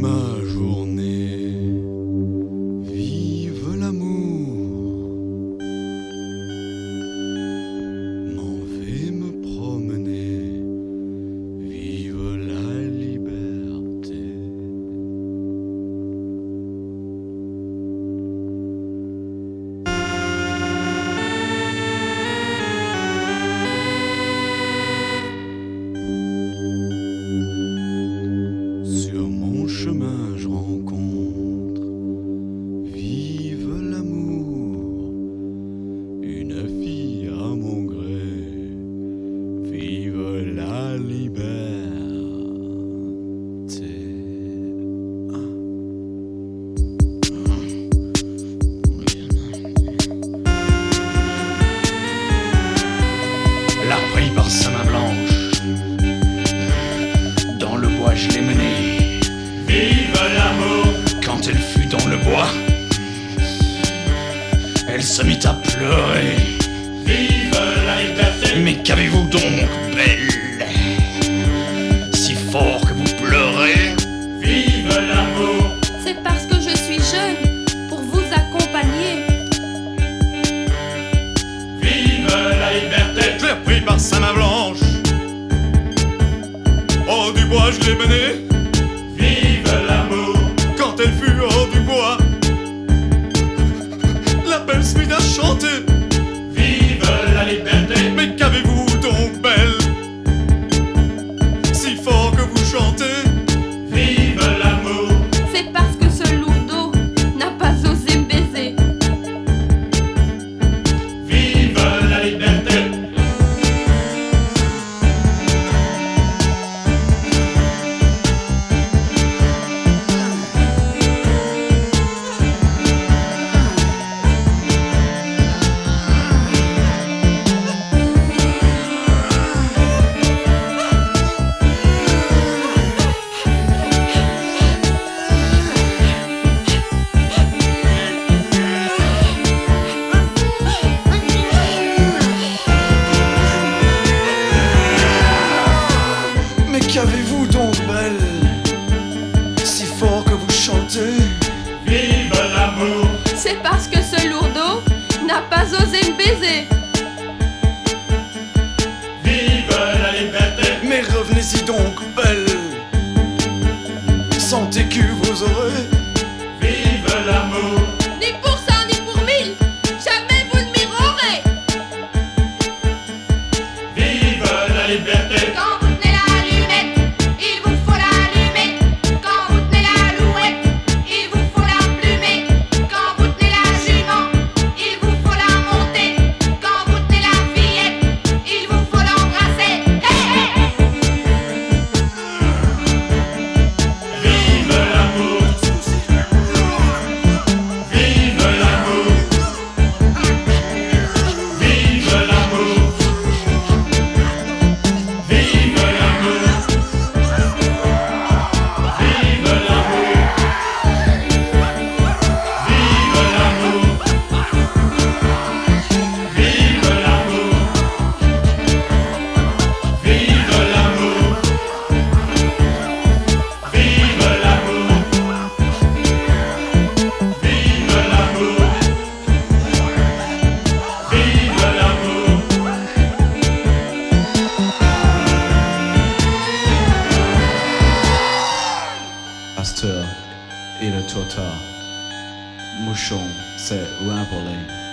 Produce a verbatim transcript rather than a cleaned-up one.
ma journée. Vive l'amour. M'en vais me promener. Vive la liberté. Sur mon chemin je rencontre, vive l'amour, une fille à mon gré, vive la liberté. L'a pris par sa main blanche, dans le bois je l'ai menée. Vive l'amour. Quand elle fut dans le bois, elle se mit à pleurer. Vive la liberté. Mais qu'avez-vous donc, belle, si fort que vous pleurez? Vive l'amour. C'est parce que je suis jeune pour vous accompagner. Vive la liberté. Je l'ai pris par sa main blanche, hors du bois je l'ai mené. Vive l'amour. Quand elle fut hors du bois, la belle se mit à chanter. Vive la liberté. Mais qu'avez-vous donc, belle, si fort que vous chantez? Vive l'amour. C'est parce que ce lourdeau n'a pas osé me baiser. Vive la liberté. Mais qu'avez-vous donc, belle, si fort que vous chantez? Vive l'amour. C'est parce que ce lourdeau n'a pas osé me baiser. Vive la liberté. Mais revenez-y donc, belle, sentez que vous aurez. Vive l'amour. Ni pour cent ni pour mille, jamais vous ne m'y aurez. Vive la liberté. Quand vous tenez l'allumette, il vous faut l'allumer. Quand vous tenez l'alouette, il vous faut la plumer. Quand vous tenez la jument, il vous faut la monter. Quand vous tenez la fillette, il vous faut l'embrasser. Hey, hey, hey. Vive l'amour. Vive l'amour. Vive l'amour. Vive l'amour. Vive l'amour. Vive l'amour. Vive l'amour. Vive l'amour. Vive l'amour. Vive l'amour. Vive l'amour. Pasteur et le tortard, mouchon, c'est Rampoline.